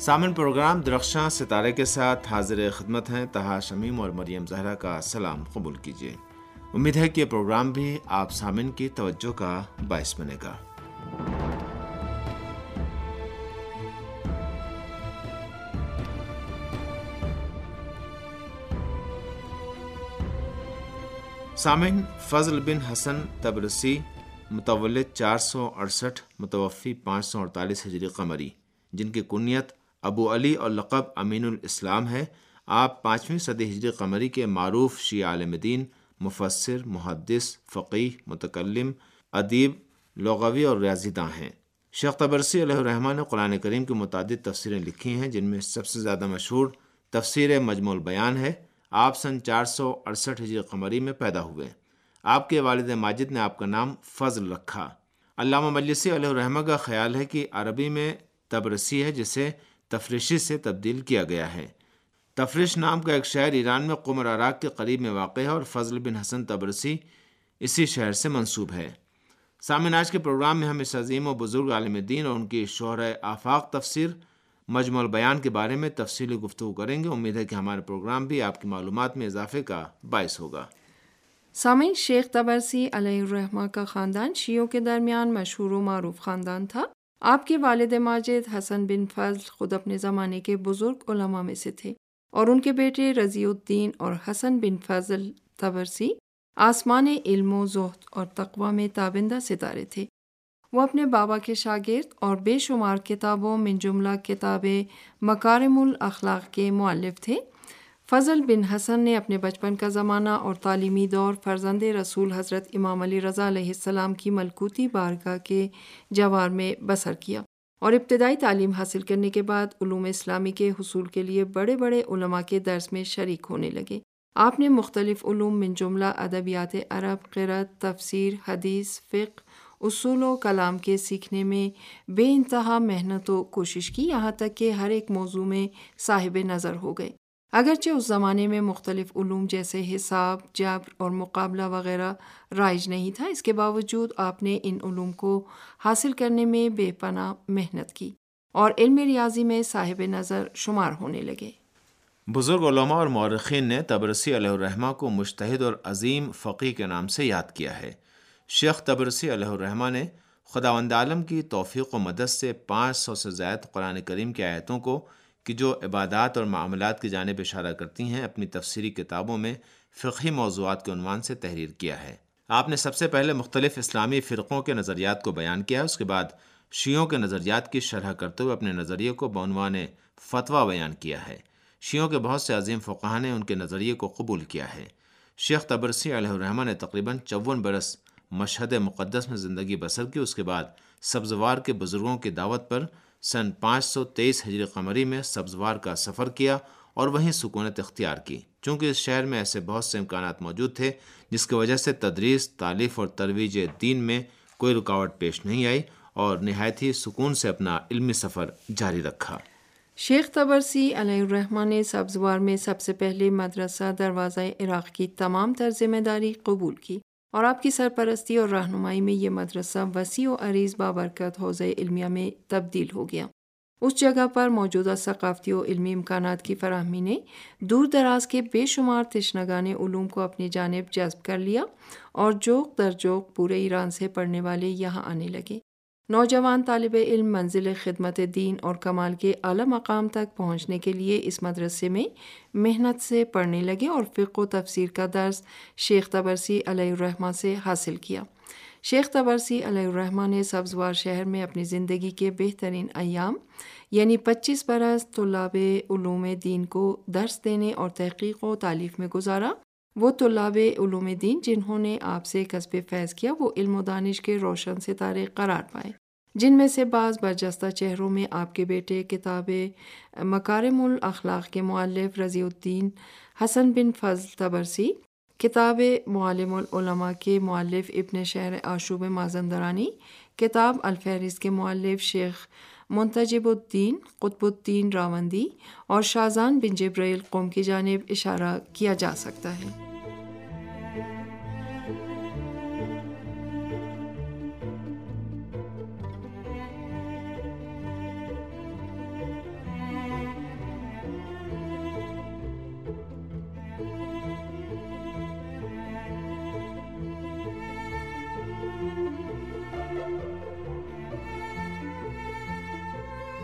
سامن پروگرام درخشاں ستارے کے ساتھ حاضر خدمت ہیں طہا شمیم اور مریم زہرا کا سلام قبول کیجیے۔ امید ہے کہ یہ پروگرام بھی آپ سامن کی توجہ کا باعث بنے گا۔ سامن، فضل بن حسن طبرسی متولد 468 متوفی 548 ہجری قمری، جن کی کنیت ابو علی اور لقب امین الاسلام ہے، آپ 5ویں صدی ہجری قمری کے معروف شیعہ عالم دین، مفسر، محدث، فقیہ، متکلم، ادیب، لغوی اور ریاضی داں ہیں۔ شیخ طبرسی علیہ الرحمہ نے قرآن کریم کی متعدد تفسیریں لکھی ہیں، جن میں سب سے زیادہ مشہور تفسیر مجموع البیان ہے۔ آپ سن 468 ہجری قمری میں پیدا ہوئے۔ آپ کے والد ماجد نے آپ کا نام فضل رکھا۔ علامہ مجلسی علیہ الرحمہ کا خیال ہے کہ عربی میں طبرسی ہے جسے تفریشی سے تبدیل کیا گیا ہے۔ تفریش نام کا ایک شہر ایران میں قم اور عراق کے قریب میں واقع ہے اور فضل بن حسن طبرسی اسی شہر سے منسوب ہے۔ سامعین، آج کے پروگرام میں ہم اس عظیم و بزرگ عالم دین اور ان کی شہرۂ آفاق تفسیر مجموع البیان کے بارے میں تفصیلی گفتگو کریں گے۔ امید ہے کہ ہمارا پروگرام بھی آپ کی معلومات میں اضافے کا باعث ہوگا۔ سامعین، شیخ طبرسی علیہ الرحمہ کا خاندان شیعوں کے درمیان مشہور و معروف خاندان تھا۔ آپ کے والد ماجد حسن بن فضل خود اپنے زمانے کے بزرگ علماء میں سے تھے، اور ان کے بیٹے رضی الدین اور حسن بن فضل طبرسی آسمان علم و زہد اور تقوی میں تابندہ ستارے تھے۔ وہ اپنے بابا کے شاگرد اور بے شمار کتابوں من جملہ کتاب مکارم الاخلاق کے مؤلف تھے۔ فضل بن حسن نے اپنے بچپن کا زمانہ اور تعلیمی دور فرزند رسول حضرت امام علی رضا علیہ السلام کی ملکوتی بارگاہ کے جوار میں بسر کیا، اور ابتدائی تعلیم حاصل کرنے کے بعد علوم اسلامی کے حصول کے لیے بڑے بڑے علماء کے درس میں شریک ہونے لگے۔ آپ نے مختلف علوم من جملہ ادبیات عرب، قرأت، تفسیر، حدیث، فقہ، اصول و کلام کے سیکھنے میں بے انتہا محنت و کوشش کی، یہاں تک کہ ہر ایک موضوع میں صاحب نظر ہو گئے۔ اگرچہ اس زمانے میں مختلف علوم جیسے حساب، جبر اور مقابلہ وغیرہ رائج نہیں تھا، اس کے باوجود آپ نے ان علوم کو حاصل کرنے میں بے پناہ محنت کی اور علم ریاضی میں صاحب نظر شمار ہونے لگے۔ بزرگ علماء اور مورخین نے طبرسی علیہ الرحمہ کو مجتہد اور عظیم فقیہ کے نام سے یاد کیا ہے۔ شیخ طبرسی علیہ الرحمہ نے خداوند عالم کی توفیق و مدد سے 500 سے زائد قرآن کریم کی آیتوں کو کہ جو عبادات اور معاملات کی جانب اشارہ کرتی ہیں، اپنی تفسیری کتابوں میں فقہی موضوعات کے عنوان سے تحریر کیا ہے۔ آپ نے سب سے پہلے مختلف اسلامی فرقوں کے نظریات کو بیان کیا، اس کے بعد شیعوں کے نظریات کی شرح کرتے ہوئے اپنے نظریے کو بعنوان فتویٰ بیان کیا ہے۔ شیعوں کے بہت سے عظیم فقہاء نے ان کے نظریے کو قبول کیا ہے۔ شیخ طبرسی علیہ الرحمہ نے تقریباً 54 برس مشہد مقدس میں زندگی بسر کی، اس کے بعد سبزوار کے بزرگوں کی دعوت پر سن 523 ہجری قمری میں سبزوار کا سفر کیا اور وہیں سکونت اختیار کی۔ چونکہ اس شہر میں ایسے بہت سے امکانات موجود تھے جس کی وجہ سے تدریس، تالیف اور ترویج دین میں کوئی رکاوٹ پیش نہیں آئی، اور نہایت ہی سکون سے اپنا علمی سفر جاری رکھا۔ شیخ طبرسی علیہ الرحمہ نے سبزوار میں سب سے پہلے مدرسہ دروازہ عراق کی تمام تر ذمہ داری قبول کی، اور آپ کی سرپرستی اور رہنمائی میں یہ مدرسہ وسیع و عریض بابرکت حوزہ علمیہ میں تبدیل ہو گیا۔ اس جگہ پر موجودہ ثقافتی و علمی امکانات کی فراہمی نے دور دراز کے بے شمار تشنگان علوم کو اپنی جانب جذب کر لیا، اور جوق در جوق پورے ایران سے پڑھنے والے یہاں آنے لگے۔ نوجوان طالب علم منزل خدمت دین اور کمال کے اعلی مقام تک پہنچنے کے لیے اس مدرسے میں محنت سے پڑھنے لگے اور فقہ و تفسیر کا درس شیخ طبرسی علیہ الرحمہ سے حاصل کیا۔ شیخ طبرسی علیہ الرحمہ نے سبزوار شہر میں اپنی زندگی کے بہترین ایام یعنی 25 برس طلاب علوم دین کو درس دینے اور تحقیق و تالیف میں گزارا۔ وہ طلاب علوم دین جنہوں نے آپ سے کسب فیض کیا، وہ علم و دانش کے روشن ستارے قرار پائے، جن میں سے بعض برجستہ چہروں میں آپ کے بیٹے کتاب مکارم الاخلاق کے مؤلف رضی الدین حسن بن فضل طبرسی، کتاب معالم العلماء کے مؤلف ابن شہر آشوب مازندرانی، کتاب الفہرست کے مؤلف شیخ منتجب الدین قطب الدین راوندی اور شازان بن جبرائیل قوم کی جانب اشارہ کیا جا سکتا ہے۔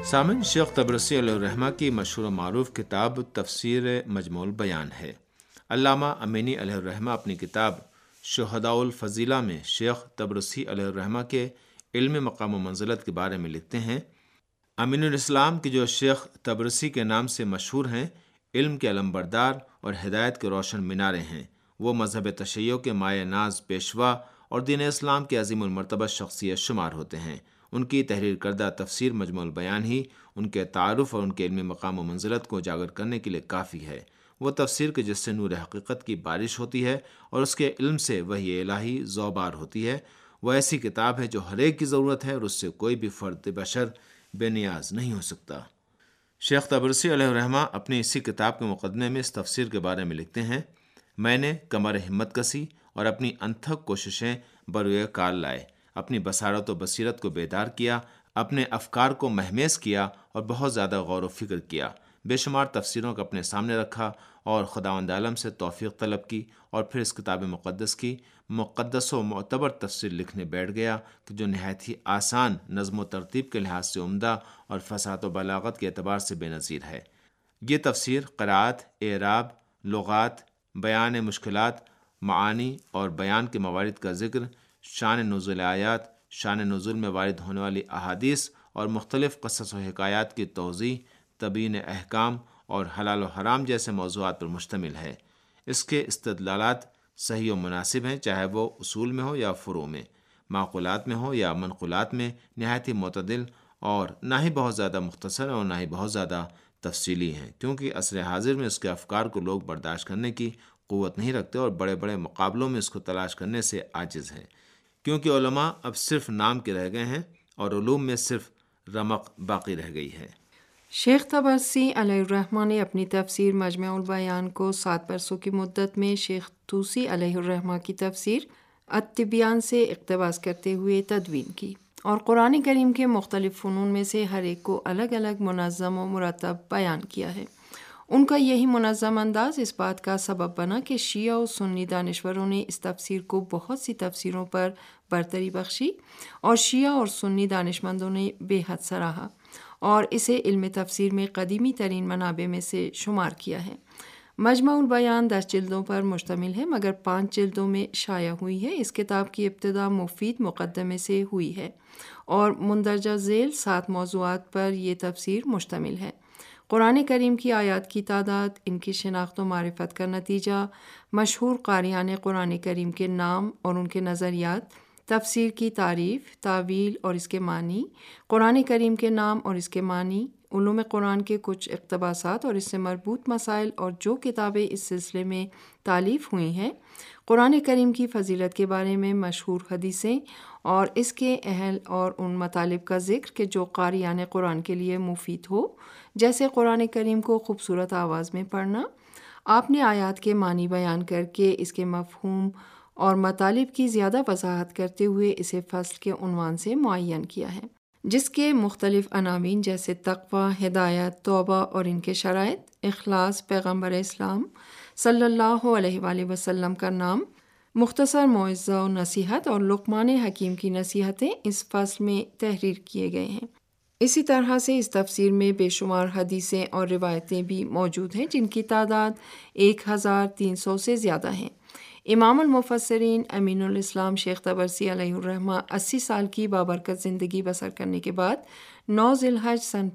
سامن، شیخ طبرسی علیہ الرحمہ کی مشہور و معروف کتاب تفسیر مجموع البیان ہے۔ علامہ امینی علیہ الرحمہ اپنی کتاب شہداء الفضیلہ میں شیخ طبرسی علیہ الرحمہ کے علم مقام و منزلت کے بارے میں لکھتے ہیں: امین الاسلام کی جو شیخ طبرسی کے نام سے مشہور ہیں، علم کے علمبردار اور ہدایت کے روشن مینارے ہیں۔ وہ مذہب تشیع کے مایہ ناز پیشوا اور دین اسلام کے عظیم المرتبہ شخصیت شمار ہوتے ہیں۔ ان کی تحریر کردہ تفسیر مجموع البیان ہی ان کے تعارف اور ان کے علمی مقام و منزلت کو اجاگر کرنے کے لیے کافی ہے۔ وہ تفسیر کے جس سے نور حقیقت کی بارش ہوتی ہے اور اس کے علم سے وحی الہی ذوبار ہوتی ہے، وہ ایسی کتاب ہے جو ہر ایک کی ضرورت ہے اور اس سے کوئی بھی فرد بشر بے نیاز نہیں ہو سکتا۔ شیخ طبرسی علیہ الرحمہ اپنی اسی کتاب کے مقدمے میں اس تفسیر کے بارے میں لکھتے ہیں: میں نے کمر ہمت کسی اور اپنی انتھک کوششیں بروئے کار لائے، اپنی بصارت و بصیرت کو بیدار کیا، اپنے افکار کو مہمیز کیا اور بہت زیادہ غور و فکر کیا، بے شمار تفسیروں کو اپنے سامنے رکھا اور خداوند عالم سے توفیق طلب کی، اور پھر اس کتاب مقدس کی مقدس و معتبر تفسیر لکھنے بیٹھ گیا کہ جو نہایت ہی آسان، نظم و ترتیب کے لحاظ سے عمدہ اور فصاحت و بلاغت کے اعتبار سے بے نظیر ہے۔ یہ تفسیر قرأت، اعراب، لغات، بیان مشکلات، معانی اور بیان کے موارد کا ذکر، شان نزول آیات، شان نزول میں وارد ہونے والی احادیث اور مختلف قصص و حکایات کی توضیح، تبیین احکام اور حلال و حرام جیسے موضوعات پر مشتمل ہے۔ اس کے استدلالات صحیح و مناسب ہیں، چاہے وہ اصول میں ہو یا فروع میں، معقولات میں ہو یا منقولات میں، نہایت ہی معتدل اور نہ ہی بہت زیادہ مختصر اور نہ ہی بہت زیادہ تفصیلی ہیں، کیونکہ عصر حاضر میں اس کے افکار کو لوگ برداشت کرنے کی قوت نہیں رکھتے اور بڑے بڑے مقابلوں میں اس کو تلاش کرنے سے عاجز ہیں، کیونکہ علماء اب صرف نام کے رہ گئے ہیں اور علوم میں صرف رمق باقی رہ گئی ہے۔ شیخ طبرسی علیہ الرحمہ نے اپنی تفسیر مجموع البیان کو 7 برسوں کی مدت میں شیخ طوسی علیہ الرحمہ کی تفسیر التبیان سے اقتباس کرتے ہوئے تدوین کی اور قرآن کریم کے مختلف فنون میں سے ہر ایک کو الگ الگ منظم و مرتب بیان کیا ہے۔ ان کا یہی منظم انداز اس بات کا سبب بنا کہ شیعہ و سنی دانشوروں نے اس تفسیر کو بہت سی تفسیروں پر برتری بخشی اور شیعہ اور سنی دانشمندوں نے بے حد سراہا اور اسے علم تفسیر میں قدیمی ترین منابع میں سے شمار کیا ہے۔ مجموع البیان 10 جلدوں پر مشتمل ہے مگر 5 جلدوں میں شائع ہوئی ہے۔ اس کتاب کی ابتدا مفید مقدمے سے ہوئی ہے اور مندرجہ ذیل 7 موضوعات پر یہ تفسیر مشتمل ہے: قرآن کریم کی آیات کی تعداد، ان کی شناخت و معرفت کا نتیجہ، مشہور قاریان قرآن کریم کے نام اور ان کے نظریات، تفسیر کی تعریف، تاویل اور اس کے معنی، قرآن کریم کے نام اور اس کے معنی، علوم قرآن کے کچھ اقتباسات اور اس سے مربوط مسائل اور جو کتابیں اس سلسلے میں تالیف ہوئی ہیں، قرآن کریم کی فضیلت کے بارے میں مشہور حدیثیں اور اس کے اہل اور ان مطالب کا ذکر کہ جو قاریان قرآن کے لیے مفید ہو، جیسے قرآن کریم کو خوبصورت آواز میں پڑھنا۔ آپ نے آیات کے معنی بیان کر کے اس کے مفہوم اور مطالب کی زیادہ وضاحت کرتے ہوئے اسے فصل کے عنوان سے معین کیا ہے، جس کے مختلف عناوین جیسے تقوی، ہدایت، توبہ اور ان کے شرائط، اخلاص، پیغمبر اسلام صلی اللہ علیہ وآلہ وسلم کا نام، مختصر موعظہ و نصیحت اور لقمان حکیم کی نصیحتیں اس فصل میں تحریر کیے گئے ہیں۔ اسی طرح سے اس تفسیر میں بے شمار حدیثیں اور روایتیں بھی موجود ہیں جن کی تعداد 1300 سے زیادہ ہیں۔ امام المفسرین امین الاسلام شیخ طبرسی علیہ الرحمہ 80 سال کی بابرکت زندگی بسر کرنے کے بعد 9 ذی الحج سن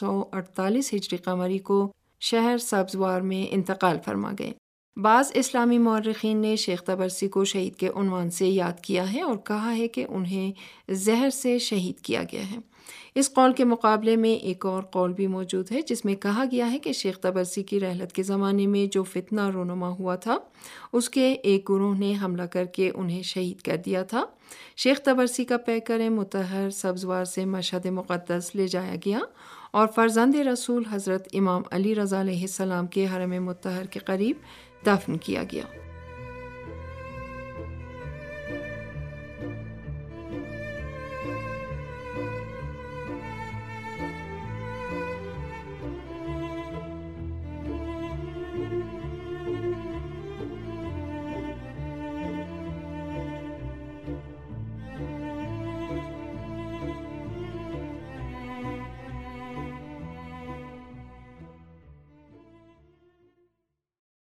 548 ہجری قمری کو شہر سبزوار میں انتقال فرما گئے۔ بعض اسلامی مورخین نے شیخ طبرسی کو شہید کے عنوان سے یاد کیا ہے اور کہا ہے کہ انہیں زہر سے شہید کیا گیا ہے۔ اس قول کے مقابلے میں ایک اور قول بھی موجود ہے جس میں کہا گیا ہے کہ شیخ طبرسی کی رحلت کے زمانے میں جو فتنہ رونما ہوا تھا اس کے ایک گروہ نے حملہ کر کے انہیں شہید کر دیا تھا۔ شیخ طبرسی کا پیکر مطہر سبزوار سے مشہد مقدس لے جایا گیا اور فرزند رسول حضرت امام علی رضا علیہ السلام کے حرم مطہر کے قریب دفن کیا گیا۔